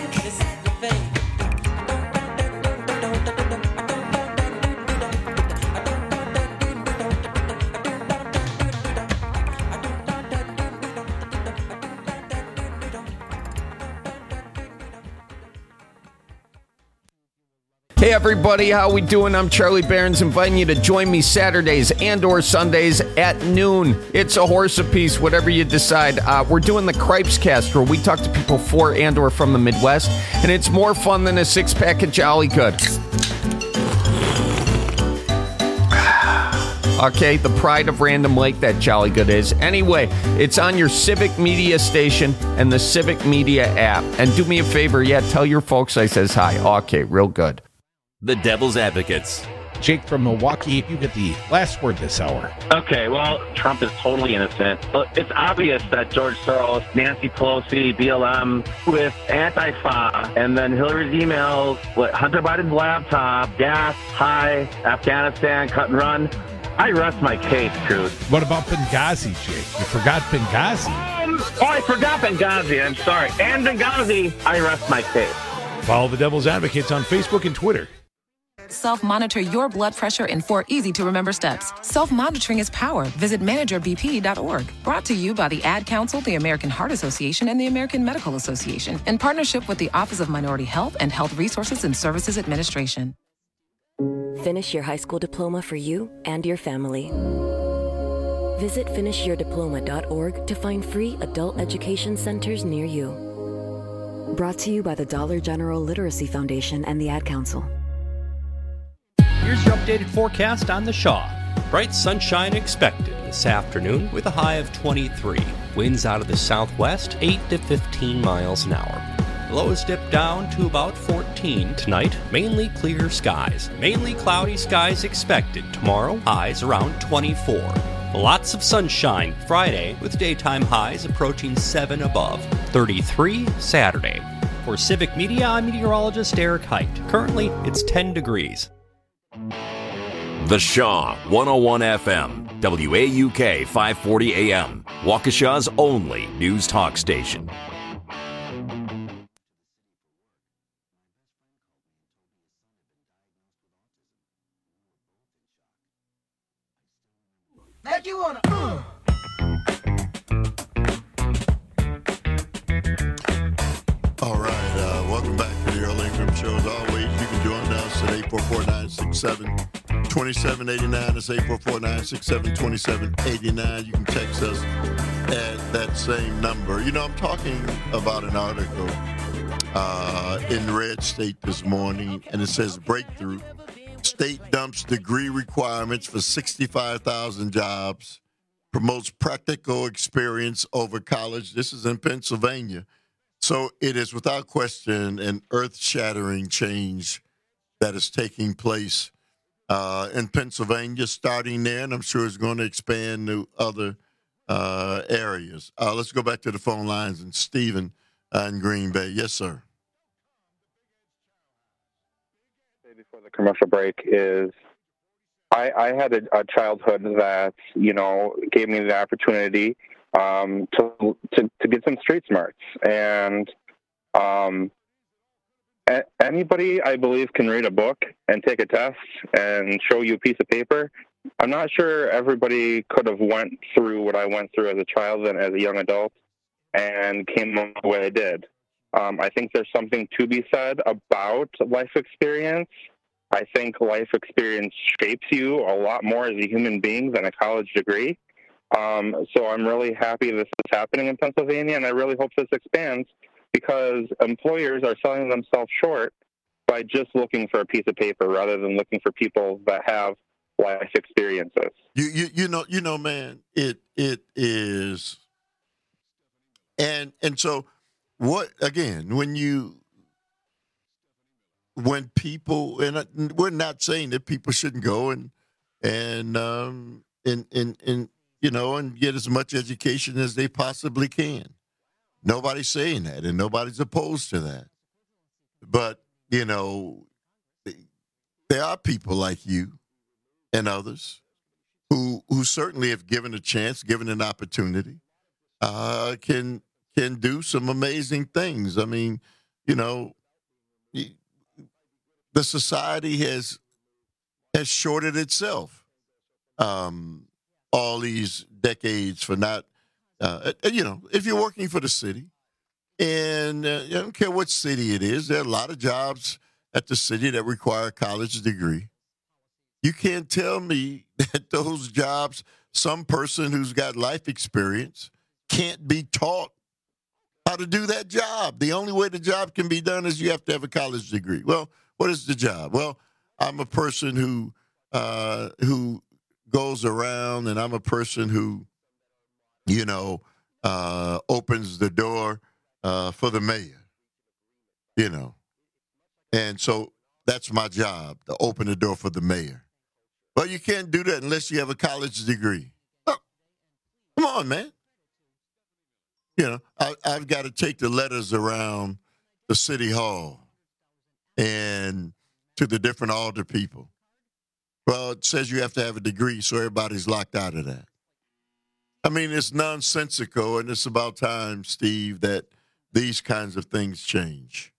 Hey everybody, how we doing? I'm Charlie Barons, inviting you to join me Saturdays and or Sundays at noon. It's a horse apiece, whatever you decide. Uh, we're doing the Cripes Cast, where we talk to people for and or from the Midwest, and it's more fun than a six-pack of Jolly Good. Okay, the pride of Random Lake, that Jolly Good is. Anyway, it's on your Civic Media station and the Civic Media app. And do me a favor, yeah, tell your folks I says hi. Okay, real good. The Devil's Advocates. Jake from Milwaukee, you get the last word this hour. Okay, well, Trump is totally innocent. But it's obvious that George Soros, Nancy Pelosi, B L M with Antifa, and then Hillary's emails, what, Hunter Biden's laptop, gas, high, Afghanistan, cut and run. I rest my case, Truth. What about Benghazi, Jake? You forgot Benghazi. Um, oh, I forgot Benghazi. I'm sorry. And Benghazi, I rest my case. Follow the Devil's Advocates on Facebook and Twitter. Self-monitor your blood pressure in four easy-to-remember steps. Self-monitoring is power. Visit manager b p dot org. Brought to you by the Ad Council, the American Heart Association, and the American Medical Association, in partnership with the Office of Minority Health and Health Resources and Services Administration. Finish your high school diploma for you and your family. Visit finish your diploma dot org to find free adult education centers near you. Brought to you by the Dollar General Literacy Foundation and the Ad Council. Here's your updated forecast on the Shaw. Bright sunshine expected this afternoon with a high of twenty-three. Winds out of the southwest, eight to fifteen miles an hour. The lows dip down to about fourteen tonight. Mainly clear skies. Mainly cloudy skies expected tomorrow. Highs around twenty-four. Lots of sunshine Friday with daytime highs approaching seven above. thirty-three Saturday. For Civic Media, I'm meteorologist Eric Height. Currently, it's ten degrees. The Shaw, one oh one F M, W A U K five forty A M, Waukesha's only news talk station. That you wanna uh. All right, uh, welcome back to the Earl Ingram Show. As always, you can join us at eight four four, nine six seven, two seven eight nine. That's eight four four, nine six seven, two seven eight nine. You can text us at that same number. You know, I'm talking about an article uh, in Red State this morning, and it says breakthrough. State dumps degree requirements for sixty-five thousand jobs, promotes practical experience over college. This is in Pennsylvania. So it is without question an earth-shattering change that is taking place uh, in Pennsylvania, starting there, and I'm sure it's going to expand to other uh, areas. Uh, let's go back to the phone lines and Stephen uh, in Green Bay. Yes, sir. Before the commercial break is I, I had a, a childhood that, you know, gave me the opportunity um, to, to to get some street smarts. And um, a- anybody, I believe, can read a book and take a test and show you a piece of paper. I'm not sure everybody could have went through what I went through as a child and as a young adult and came the way I did. Um, I think there's something to be said about life experience. I think life experience shapes you a lot more as a human being than a college degree. Um, so I'm really happy this is happening in Pennsylvania, and I really hope this expands because employers are selling themselves short by just looking for a piece of paper rather than looking for people that have life experiences. You, you, you know, you know, man, it it is, and and so. What again? When you, when people, and we're not saying that people shouldn't go and and um and and and you know and get as much education as they possibly can. Nobody's saying that, and nobody's opposed to that. But you know, there are people like you and others who who certainly, if given a chance, given an opportunity, uh, can. can do some amazing things. I mean, you know, the society has has shorted itself um, all these decades for not, uh, you know, if you're working for the city, and uh, I don't care what city it is, there are a lot of jobs at the city that require a college degree. You can't tell me that those jobs, some person who's got life experience can't be taught how to do that job. The only way the job can be done is you have to have a college degree. Well, what is the job? Well, I'm a person who uh, who goes around, and I'm a person who, you know, uh, opens the door uh, for the mayor, you know. And so that's my job, to open the door for the mayor. Well, you can't do that unless you have a college degree. Oh, come on, man. You know, I, I've got to take the letters around the city hall and to the different alder people. Well, it says you have to have a degree, so everybody's locked out of that. I mean, it's nonsensical, and it's about time, Steve, that these kinds of things change.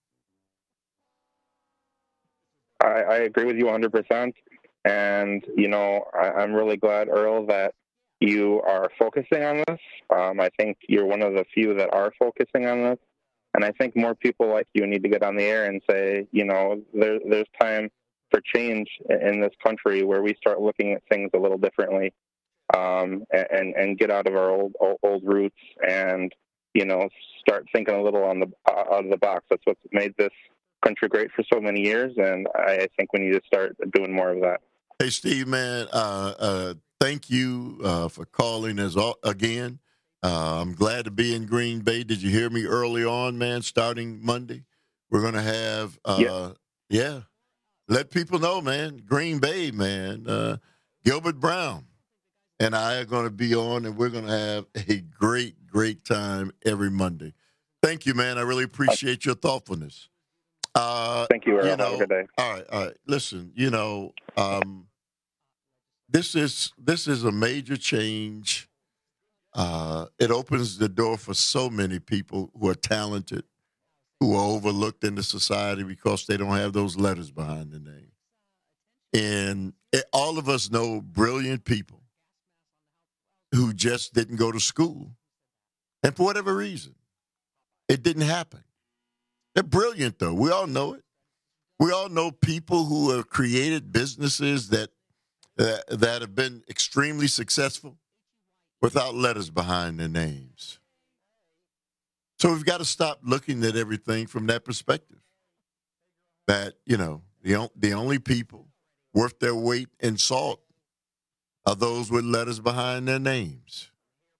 I, I agree with you one hundred percent. And, you know, I, I'm really glad, Earl, that you are focusing on this. Um, I think you're one of the few that are focusing on this. And I think more people like you need to get on the air and say, you know, there, there's time for change in this country where we start looking at things a little differently um, and, and get out of our old, old, old roots and, you know, start thinking a little on the, uh, out of the box. That's what's made this country great for so many years, and I, I think we need to start doing more of that. Hey, Steve, man, uh, uh, thank you uh, for calling us all, again. Uh, I'm glad to be in Green Bay. Did you hear me early on, man? Starting Monday, we're going to have, uh, yeah. yeah, let people know, man, Green Bay, man, uh, Gilbert Brown and I are going to be on, and we're going to have a great, great time every Monday. Thank you, man. I really appreciate your thoughtfulness. Uh, Thank you, Earl. You know, have a good day. All right, all right. Listen, you know, um, this is this is a major change. Uh, it opens the door for so many people who are talented, who are overlooked in the society because they don't have those letters behind their name. And it, all of us know brilliant people who just didn't go to school. And for whatever reason, it didn't happen. They're brilliant, though. We all know it. We all know people who have created businesses that uh, that have been extremely successful without letters behind their names. So we've got to stop looking at everything from that perspective. That, you know, the, the only people worth their weight in salt are those with letters behind their names.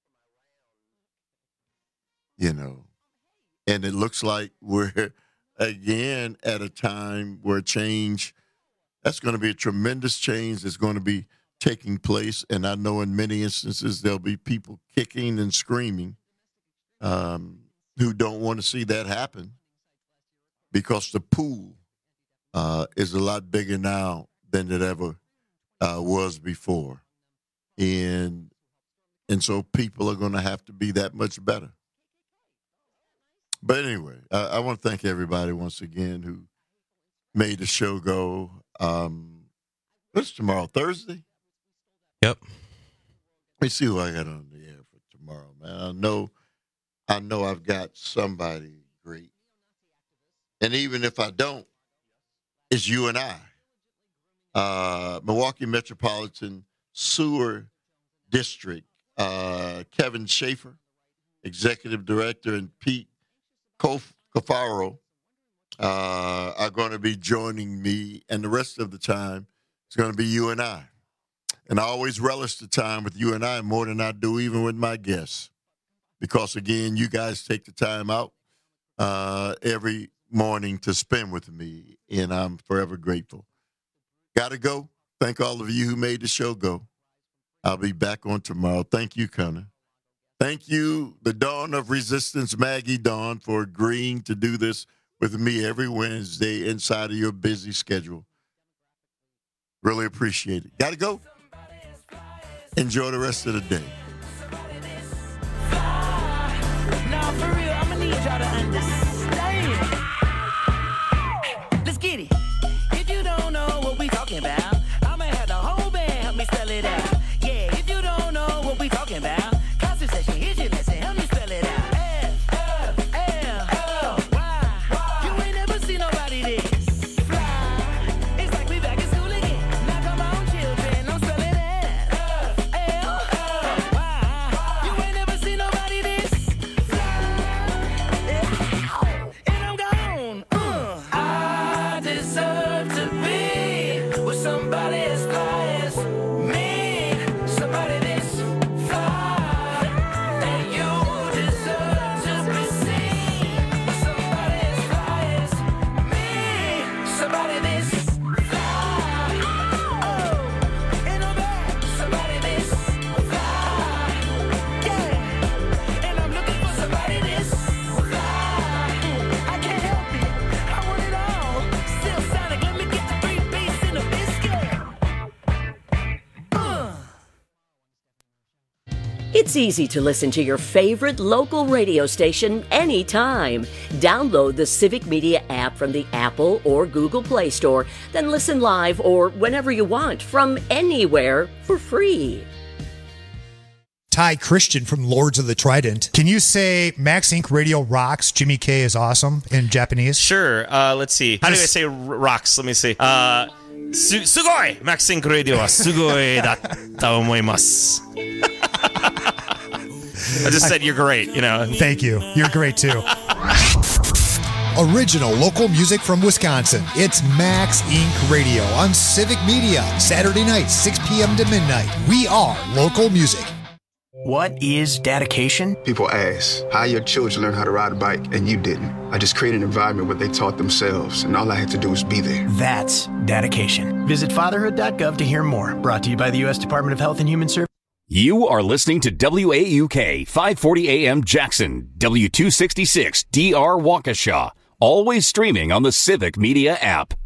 You know, and it looks like we're, again, at a time where change, that's going to be a tremendous change that's going to be taking place. And I know in many instances there'll be people kicking and screaming um, who don't want to see that happen because the pool uh, is a lot bigger now than it ever uh, was before. And, and so people are going to have to be that much better. But anyway, I, I want to thank everybody once again who made the show go. Um, what's tomorrow? Thursday? Yep. Let me see who I got on the air for tomorrow, man. I know, I know I've got somebody great. And even if I don't, it's you and I. Uh, Milwaukee Metropolitan Sewer District, uh, Kevin Schaefer, Executive Director, and Pete Cafaro uh, are going to be joining me, and the rest of the time it's going to be you and I. And I always relish the time with you and I more than I do even with my guests, because, again, you guys take the time out uh, every morning to spend with me, and I'm forever grateful. Got to go. Thank all of you who made the show go. I'll be back on tomorrow. Thank you, Connor. Thank you, the Dawn of Resistance, Maggie Dawn, for agreeing to do this with me every Wednesday inside of your busy schedule. Really appreciate it. Got to go. Enjoy the rest of the day. Now, for real, I'm going to need y'all to understand. Let's get it. If you don't know what we talking about, I'm going to have the whole band help me spell it out. Yeah, if you don't know what we talking about, concentration, here's your lesson, help me spell it out. F, L, L, L, Y. You ain't never seen nobody this fly. It's like we back in school again. Now come on, children, I'm spelling it. F, L, L, Y. You ain't never seen nobody this fly. Yeah. And I'm gone. Uh. I deserve to be with somebody as fly as me. Somebody this fly. And you deserve to be seen with somebody as fly as me. Somebody this fly. Oh, and I'm back. Somebody this fly. Yeah. And I'm looking for somebody this fly. I can't help it. I want it all. Still Sonic, let me get the three beats in a biscuit. Uh. It's easy to listen to your favorite local radio station anytime. Download the Civic Media app from the Apple or Google Play Store, then listen live or whenever you want from anywhere for free. Ty Christian from Lords of the Trident. Can you say Max Incorporated Radio rocks, Jimmy K is awesome in Japanese? Sure. Uh, let's see. How do I say r- rocks? Let me see. Uh, su- sugoi! Max Incorporated Radio wa sugoi datta omoimasu. I just said you're great, you know. Thank you. You're great too. Original local music from Wisconsin. It's Max Incorporated. Radio on Civic Media, Saturday night, six p.m. to midnight. We are local music. What is dedication? People ask, how your children learn how to ride a bike and you didn't? I just created an environment where they taught themselves, and all I had to do was be there. That's dedication. Visit fatherhood dot gov to hear more. Brought to you by the U S Department of Health and Human Services. You are listening to W A U K five forty A M Jackson, W two sixty-six D R Waukesha. Always streaming on the Civic Media app.